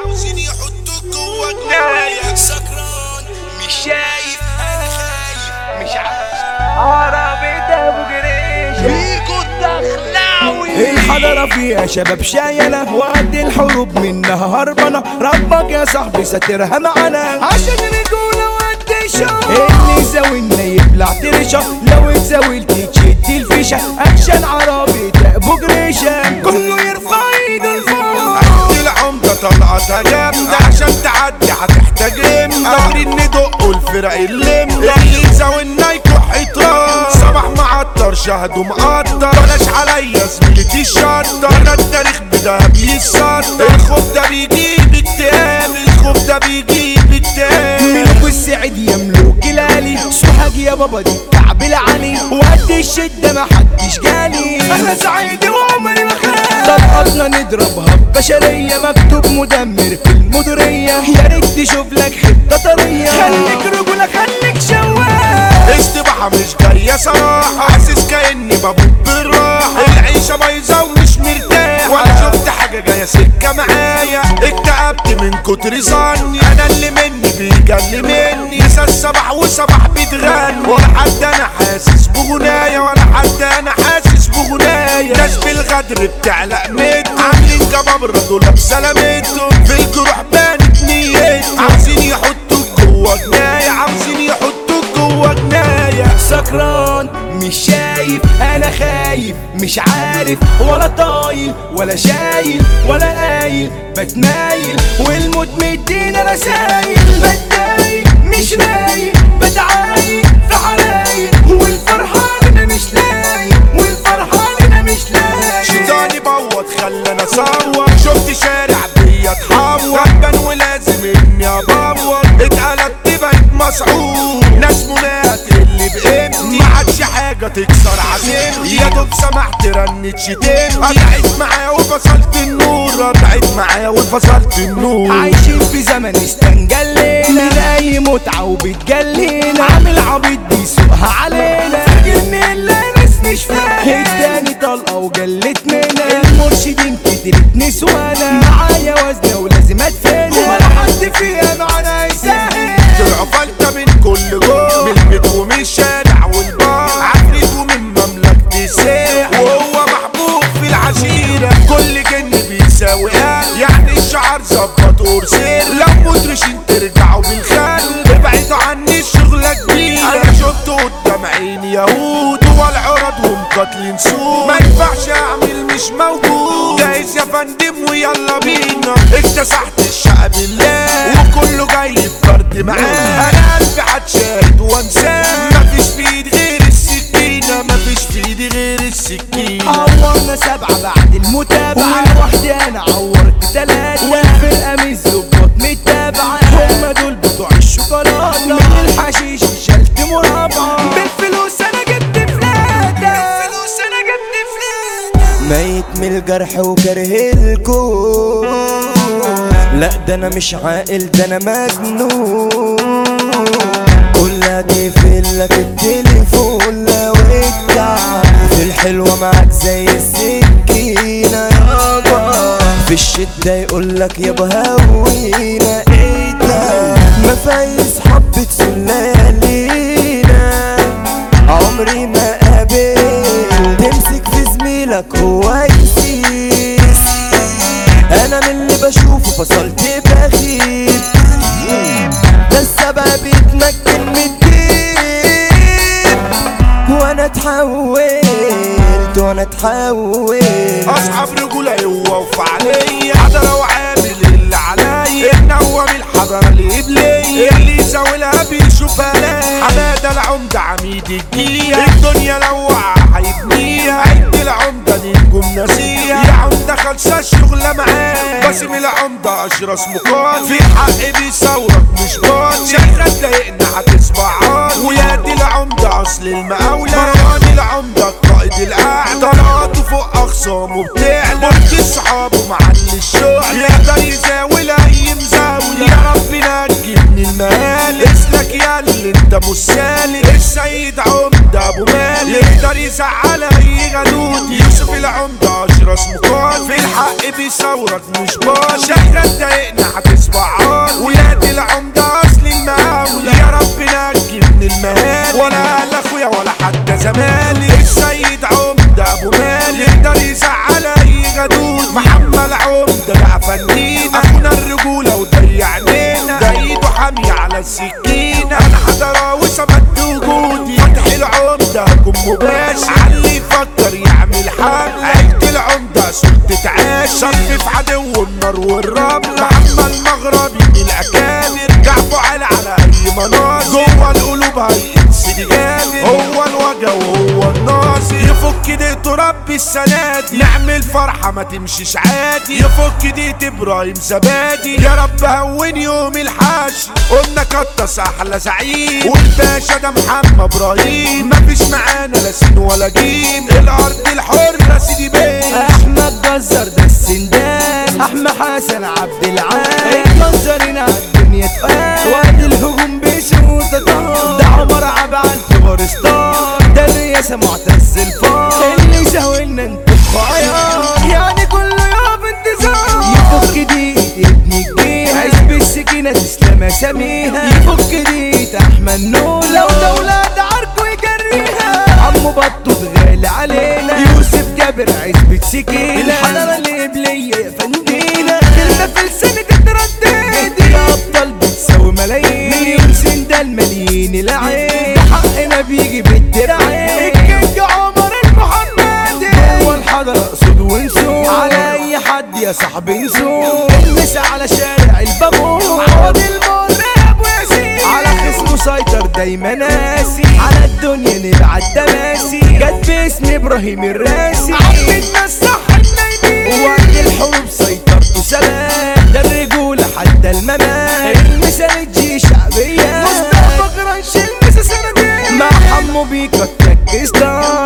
عاوزين يحطوك جوا جناية. سكران مش شايف انا خايف مش عارف عربي ابو جريش فيكو الدخلاوي. الحضرة فيها شباب شايلة وقد الحروب منها هربانة. ربك يا صاحبي ساترها معانا عشان رجولة وقد الشوق. اللي زاولنا يبلع ترشة لو اتزاولت تشد الفيشة. اكشن عربي ابو جريشة كله يرفع ايده لفوق. العمدة طلعتها جامدة عشان تعدي هتحتاج رمدة. قادرين ندقوا الفرق اللمدة اللي زاولنا يكح يتراس. صباح معطر شهده مقدر بلاش عليا زميلتي الشطة. انا التاريخ بدهب يتصدر. الخوف ده بيجيب اكتئاب الخوف ده بيجيب اكتئاب. ملوك السعيد يا ملوك الالي سوحك يا بابا دي كعب العلي. وقت الشدة محدش جالي انا سعيد وعمري ما خاف. طلقتنا نضربها ببشرية مكتوب مدمر في المديرية. يا ريت تشوف لك حتة طرية خليك رجولة خليك شواف. استباحة مش جاية صراحة حاسس كأني بموت بالراحة. العيشة بايظة ومش مرتاح ولا شفت حاجة جاية سكة معايا. اكتئبت من كتر ظني انا اللي مني بيجلي مني. نسى الصباح وصباح بتغني ولا حد انا حاسس بغناية ولا حد انا حاسس بغناية. ناس بالغدر بتعلق ميتهم عاملين جبابرة دول بسلامتهم. في الجروح بانت نيتهم عاوزين يحطوك جوا جناية عاوزين يحطوك جوا جناية. سكران مش شايف انا خايف مش عارف ولا طايل ولا شايل ولا قايل. بتمايل والموت مدينا رسايل. بتضايق مش رايق بتعايق في حرايق. والفرحان انا مش لايق والفرحان انا مش لايق. شيطاني بوط خلاني اصور. شفت شارع بيا اتحور غلبان ولازم اني ابور. اتقلبت بقيت مسعود ناس منات اللي بقيمتي ما عادش حاجه تكسر عزيمتي. يا دوب سمحت رنت شتمتي. قطعت معايا وفصلت النور قطعت معايا وفصلت النور. عايشين في زمن استنجلينا من اي متعة وبتجلينا. عامل عبيط بيسوقها علينا فاكرني اللي ناس مش فاهم. اداني طلقة وجلت منا. المرشدين كترت نسوانا معايا وزنة ولازم ادفنها. ولا حد فيها معانا يساهم. طلعوا فلتة من كل جول من البيت ومن الشارع والبار. عفريت ومن مملكة الساح وهو محبوب في العشيرة. كل جن بيساوي يعني الشعر ظبط ورسير. لو مدرشين ترجعوا بالخل ابعدوا عني الشغلة كبيرة. انا شفت قدام عيني يهود والعرض ومقاتلين سود. ما ينفعش اعمل مش موجود. جايز يا فندم ويلا بينا. اكتسحت الشقة بالله وكله جاي بفرد معاه. انا قلبي هتشاهد وانساه. مفيش في ايدي غير السكينة مفيش في ايدي غير السكينة. عورنا 7 بعد المتابعة والوحدة انا عورت 3. والفرقة مش ظباط متابعة هما دول بتوع الشوكولاتة. من الحشيش شلت مرابعة بالفلوس انا جبت فلاتة. بالفلوس انا جبت فلاتة. ميت من الجرح وكره الكون. لا ده انا مش عاقل ده انا مجنون. كلها تقفلك التليفون لو اتعب. في الحلوة معاك زي السكينة يابا. في الشدة يقولك يابا هوينا. ايه ده مفايز حبة سلالينا. عمري ما قابل تمسك في زميلك هو يسيس. انا من اللي بشوفه فصلت بخيب. ده السبب يتمكن من الدين. وانا اتحولت وانا اتحولت. اصحاب رجولة هو وفعلية حضرة وعامل اللي عليا. النوم الحضرة اللي قبلية اللي زاولها بيشوفها لا. حمادة العمدة عميد الجية. الدنيا لو وقع هيبنيها. عد العمدة نجوم ناسية. يا عمدة خلصة الشغلة معاه. باسم العمدة اشرس مقال. في الحق بيصورك مش باطل. شغال ضايقنا هتسمع عاطل. ويا دي العمدة اصل المقاولة. مروان العمدة القائد الاعلى. طلعاته فوق اخصامه بتعلى. برج الصحاب ومعلي الشغل. يقدر يزاول اي مزاولة. يا رب نجي من المال. اسلك يا اللي انت مش سالك. السيد عمدة ابو مالك. يقدر يزعل اي غدود. يوسف العمدة اشرس مقال. في الحق الحق بيصورك مش بال شغل ضايقنا هتصبح عار ويا دي العمدة اصل المقاولة يا رب نجي من المهال ولا اهل اخويا ولا حتى زمالي السيد عمدة ابو مالي يقدر يزعل اي غدود محمد عمدة بقى فنينا اخونا الرجولة وضيع علينا ده ايده حامية على السكينة انا حضراوي سمت وجودي فتح العمدة هجوم مباشر علي يفكر يعمل حملة عيلة العمدة سلطة عاش صرف عدو النار والرملة محمد المغربي من الاكابر جعفو على اي مناظر جوه القلوب هيقنس دي جامد هو الوجه وهو الناصر يفك ديته ربي السنة دي نعمل فرحة ما تمشيش عادي يفك ديت ابراهيم زبادي يا رب هون يوم الحشر قلنا كطس احلى زعيم والباشا ده محمد ابراهيم مفيش معانا لا سين ولا جيم الارض الحرة سيدي بيه احمد جزر ده السندان احمد حسن عبد العال منظرنا الدنيا تقال وقت الهجوم بيشوط ده عمر عبعال كبر ستار ده الرئاسة معتز الفار اللي شاولنا انتو خيار يعني كله يقف انتظار يفك دي ابني كبير عزب السكينة تسلم اساميها يفك دي احمد نور لو دولة عركو يجريها عمو بطوط غالي علينا يوسف جابر عزبة سكينة الحضارة القبلية يا فندينا كلمة في لساني تتردد يا ابطال بتساوي ملايين مليون سندال مليين العين حقنا بيجي بالدراعين الكينج عمر المحمدي جوه الحضرة اقصد ونسوق على اي حد يا صاحبي نسوق المس على شارع البابور عوض المراب وياسين على خصمه سيطر دايما ناسي على الدنيا نبعت تماسي جت باسم ابراهيم الراسي عمتنا الصح النايمين وقت الحروب سيطرته سلام ده الرجولة حتى الممات المثال الجي شعبية مصطفى جرانش المسا سندين مع حمو بيكا تركز